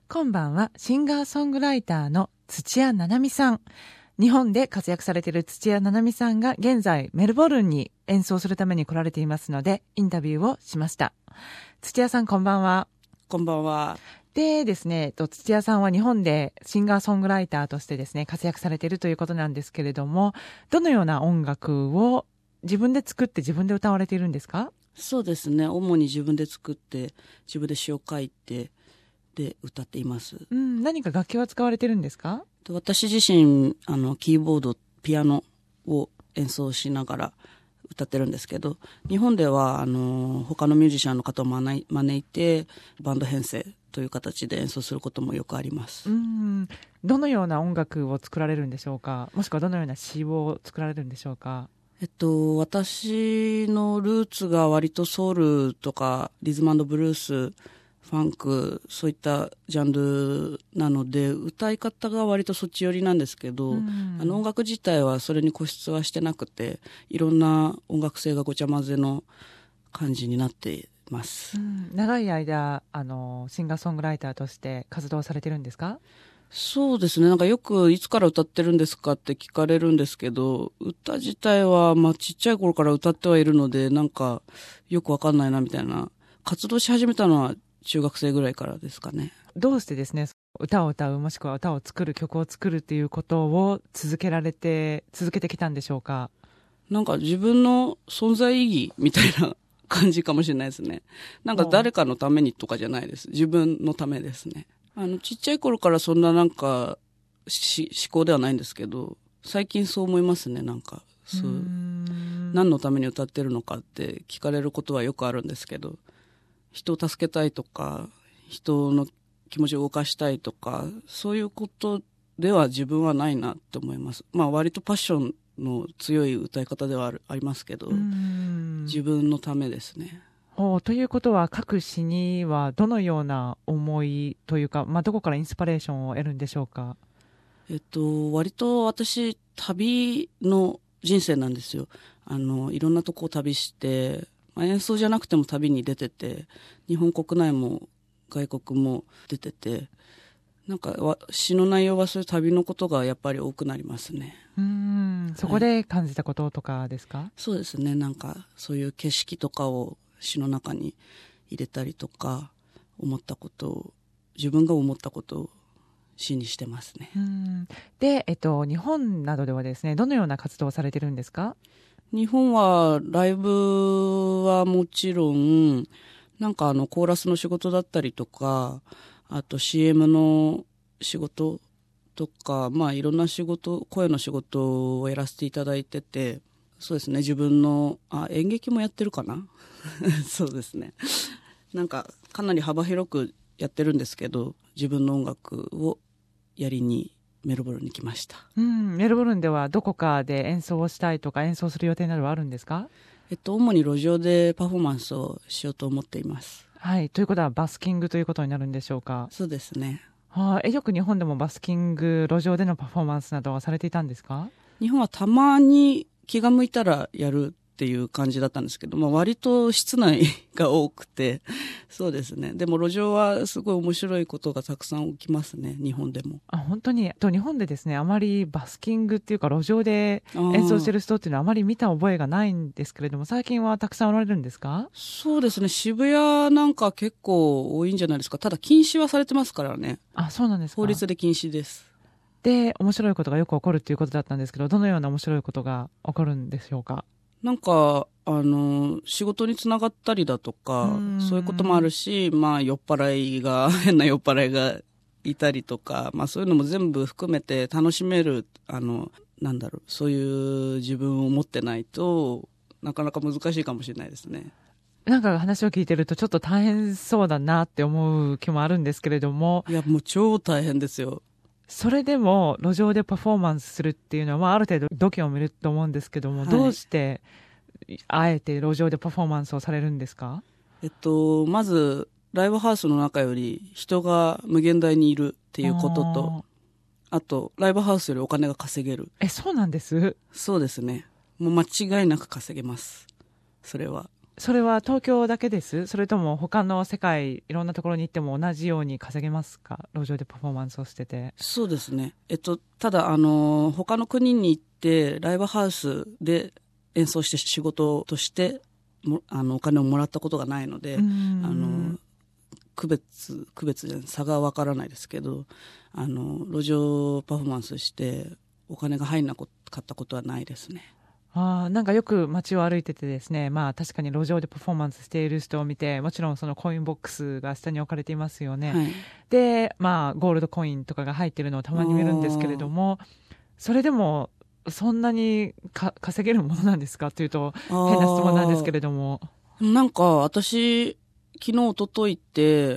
今晩はシンガーソングライターの土屋七海さん。日本で活躍されている土屋七海さんが現在メルボルンに演奏するために来られていますので、インタビューをしました。土屋さん、こんばんは。 こんばんは。 でですね、土屋さんは日本でシンガーソングライターとしてですね、活躍されているということなんですけれども、どのような音楽を自分で作って自分で歌われているんですか？ そうですね、主に自分で作って自分で詩を書いてで歌っています。 何か楽器は使われてるんですか？ 私自身キーボード、ピアノを演奏しながら歌ってるんですけど、日本では他のミュージシャンの方を招いてバンド編成という形で演奏することもよくあります。 どのような音楽を作られるんでしょうか？もしくはどのような詩を作られるんでしょうか？ 私のルーツが割とソウルとかリズム&ブルース、ファンク、そういったジャンルなので、歌い方が割とそっち寄りなんですけど、音楽自体はそれに固執はしてなくて、いろんな音楽性がごちゃ混ぜの感じになっています。 長い間シンガーソングライターとして活動されてるんですか？ そうですね。なんかよくいつから歌ってるんですかって聞かれるんですけど、歌自体はちっちゃい頃から歌ってはいるので、なんかよくわかんないなみたいな。活動し始めたのは中学生ぐらいからですかね。 どうしてですね、歌を歌う、もしくは歌を作る、曲を作るっていうことを続けてきたんでしょうか？ なんか自分の存在意義みたいな感じかもしれないですね。なんか誰かのためにとかじゃないです。自分のためですね。ちっちゃい頃からそんななんか思考ではないんですけど、最近そう思いますね。なんか何のために歌ってるのかって聞かれることはよくあるんですけど、人を助けたいとか人の気持ちを動かしたいとか、そういうことでは自分はないなって思います。割とパッションの強い歌い方ではありますけど、自分のためですね。 ということは、各詩にはどのような思いというか、どこからインスピレーションを得るんでしょうか？ 割と私、旅の人生なんですよ。いろんなとこを旅して、演奏じゃなくても旅に出てて、日本国内も外国も出てて、なんか詩の内容はそういう旅のことがやっぱり多くなりますね。 そこで感じたこととかですか？ そうですね。なんかそういう景色とかを詩の中に入れたりとか、自分が思ったことを詩にしてますね。 で、日本などではですね、どのような活動をされてるんですか？ 日本はライブはもちろん、なんかコーラスの仕事だったりとか、あと CM の仕事とか、いろんな仕事、声の仕事をやらせていただいてて、そうですね、自分の演劇もやってるかなそうですね、なんかかなり幅広くやってるんですけど、自分の音楽をやりにメルボルンに来ました。 メルボルンではどこかで演奏をしたいとか、演奏する予定などはあるんですか？ 主に路上でパフォーマンスをしようと思っています。 はい、ということはバスキングということになるんでしょうか？ そうですね。 よく日本でもバスキング、路上でのパフォーマンスなどはされていたんですか？ 日本はたまに気が向いたらやるっていう感じだったんですけど、割と室内が多くて、そうですね。でも路上はすごい面白いことがたくさん起きますね、日本でも。 本当に。日本でですね、あまりバスキングっていうか路上で演奏してる人っていうのはあまり見た覚えがないんですけれども、最近はたくさんおられるんですか？ そうですね。渋谷なんか結構多いんじゃないですか。ただ禁止はされてますからね。 そうなんですか。 法律で禁止です。 で、面白いことがよく起こるっていうことだったんですけど、どのような面白いことが起こるんでしょうか？ なんか仕事につながったりだとか、そういうこともあるし、変な酔っ払いがいたりとか、そういうのも全部含めて楽しめる、そういう自分を持ってないとなかなか難しいかもしれないですね。 なんか話を聞いてるとちょっと大変そうだなって思う気もあるんですけれども。 いや、もう超大変ですよ。 それでも路上でパフォーマンスするっていうのは、ある程度度胸を見ると思うんですけども、どうしてあえて路上でパフォーマンスをされるんですか？ まずライブハウスの中より人が無限大にいるっていうことと、あとライブハウスよりお金が稼げる。 そうなんです。 そうですね。もう間違いなく稼げます。それはそれは東京だけです？それとも他の世界いろんなところに行っても同じように稼げますか？路上でパフォーマンスをしてて。 そうですね。ただ、他の国に行って、ライブハウスで演奏して仕事としてお金をもらったことがないので、区別じゃない、差がわからないですけど、路上パフォーマンスしてお金が入んなかったことはないですね。 なんかよく街を歩いててですね、まあ確かに路上でパフォーマンスしている人を見て、もちろんそのコインボックスが下に置かれていますよね。 はい、 で、まあゴールドコインとかが入っているのをたまに見るんですけれども、それでもそんなに稼げるものなんですかというと変な質問なんですけれども。 なんか私、昨日、一昨日って、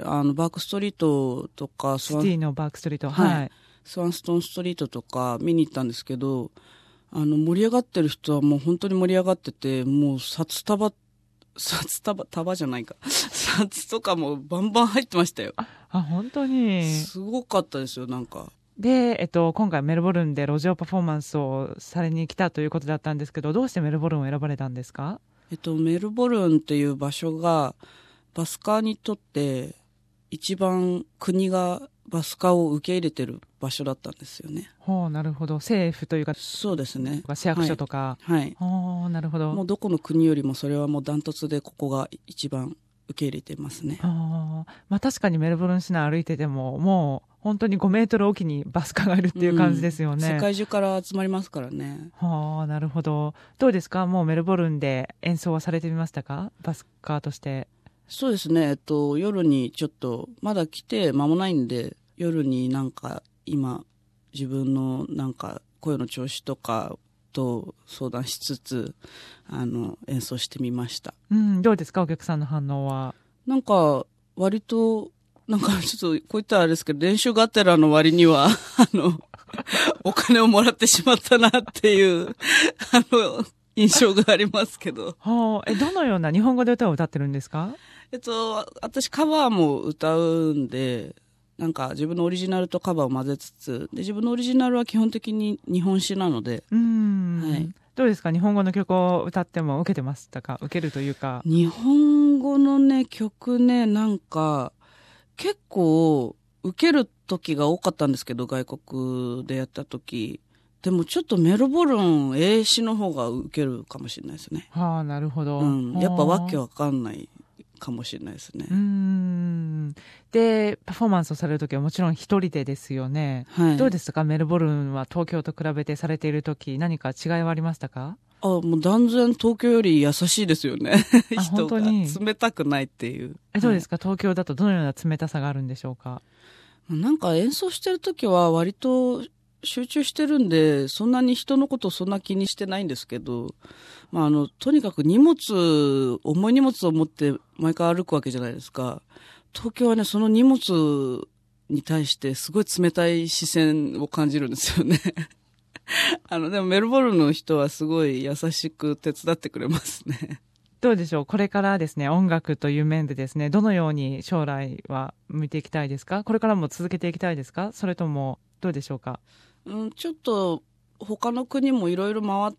バークストリートとか、 シティのバークストリート、 はい。スワンストーンストリートとか見に行ったんですけど、盛り上がってる人はもう本当に盛り上がってて、もう札束じゃないか。札とかもバンバン入ってましたよ。 本当に。 すごかったですよ、なんか。 で、今回メルボルンで路上パフォーマンスをされに来たということだったんですけど、どうしてメルボルンを選ばれたんですか？ メルボルンっていう場所が、バスカーにとって一番国がバスカーを受け入れてる場所だったんですよね。 なるほど。政府というか、 そうですね。 市役所とか。 はい。 なるほど。 もうどこの国よりもそれはもうダントツでここが一番受け入れてますね。 まあ確かにメルボルン市内歩いてても、もう本当に5メートルおきにバスカーがいるっていう感じですよね。 世界中から集まりますからね。 なるほど。どうですか？もうメルボルンで演奏はされてみましたか？バスカーとして。 そうですね。夜にちょっと、まだ来て間もないんで、夜になんか今、自分のなんか声の調子とかと相談しつつ、演奏してみました。 どうですか？お客さんの反応は。 なんか、割と、なんかちょっと、こういったらあれですけど、練習がてらの割には、お金をもらってしまったなっていう、印象がありますけど。 どのような日本語で歌を歌ってるんですか？ 私カバーも歌うんで、なんか自分のオリジナルとカバーを混ぜつつ、で、自分のオリジナルは基本的に日本詩なので、はい。 どうですか？日本語の曲を歌っても受けてましたか？受けるというか。 日本語のね、曲ね、なんか、結構、受ける時が多かったんですけど、外国でやった時。でもちょっとメルボルン英詞の方が受けるかもしれないですね。 なるほど。 やっぱわけわかんないかもしれないですね。 で、パフォーマンスをされる時はもちろん一人でですよね。はい。どうですか？メルボルンは東京と比べてされている時、何か違いはありましたか？ もう断然東京より優しいですよね。人が冷たくないっていう。 どうですか？東京だとどのような冷たさがあるんでしょうか？ なんか演奏してる時は割と集中してるんで、そんなに人のことそんな気にしてないんですけど、とにかく重い荷物を持って毎回歩くわけじゃないですか。東京はね、その荷物に対してすごい冷たい視線を感じるんですよね。でもメルボルンの人はすごい優しく手伝ってくれますね。 どうでしょう？これからですね、音楽という面でですね、どのように将来は向いていきたいですか？これからも続けていきたいですか？それともどうでしょうか？ ちょっと他の国もいろいろ回って、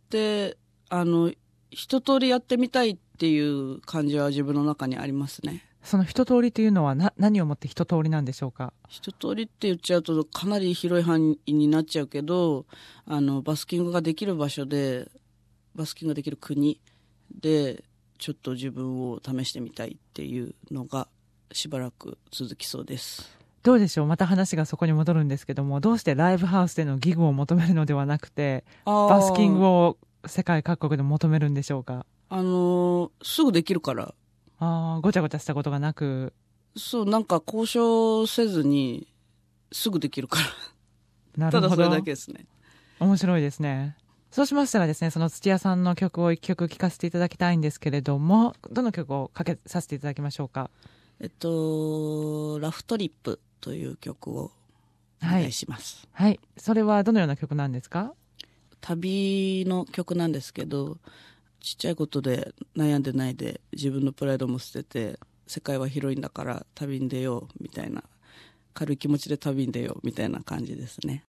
一通りやってみたいっていう感じは自分の中にありますね。 その一通りというのは何をもって一通りなんでしょうか？ 一通りって言っちゃうとかなり広い範囲になっちゃうけど、バスキングができる場所で、バスキングができる国で、ちょっと自分を試してみたいっていうのがしばらく続きそうです。 どうでしょう？また話がそこに戻るんですけども、どうしてライブハウスでのギグを求めるのではなくて、バスキングを世界各国で求めるんでしょうか？ すぐできるから。 ごちゃごちゃしたことがなく。 そう、なんか交渉せずにすぐできるから。なるほど。ただそれだけですね。 面白いですね。そうしましたらですね、その土屋さんの曲を一曲聴かせていただきたいんですけれども、どの曲をかけさせていただきましょうか？ ラフトリップという曲をお願いします。 はい。それはどのような曲なんですか？ 旅の曲なんですけど、ちっちゃいことで悩んでないで自分のプライドも捨てて、世界は広いんだから旅に出ようみたいな、軽い気持ちで旅に出ようみたいな感じですね。